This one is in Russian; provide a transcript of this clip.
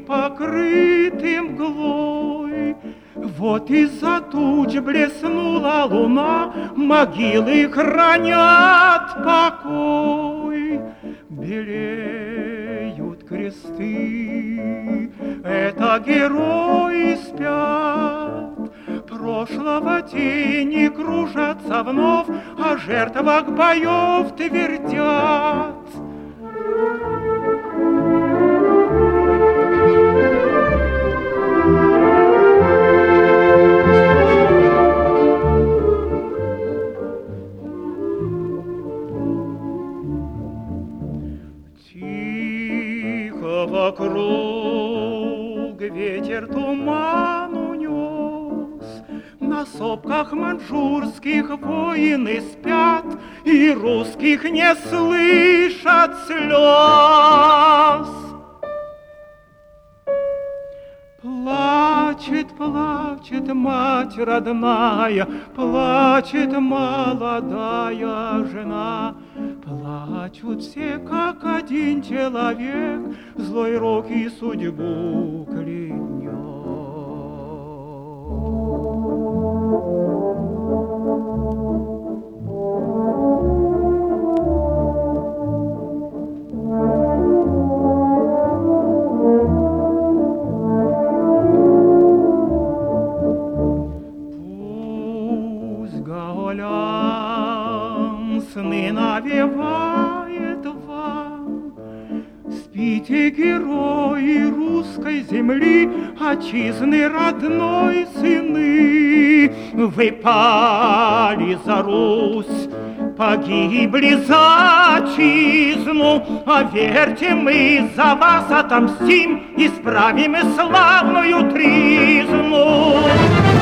покрыты мглой. Вот из-за туч блеснула луна, могилы хранят покой. Белеют кресты, это герои спят. Прошлого тени кружатся вновь, о жертвах боев твердят. Тихо вокруг ветер туман унес, на сопках маньчжурских воины спят, и русских не слышат слез. Плачет, плачет мать родная, плачет молодая жена. Плачут все, как один человек, злой рок и судьбу клянет. Сны навевает вам, спите, герои русской земли, отчизны родной сыны. Вы пали за Русь, погибли за отчизну, а верьте, мы за вас отомстим, исправим славную тризну.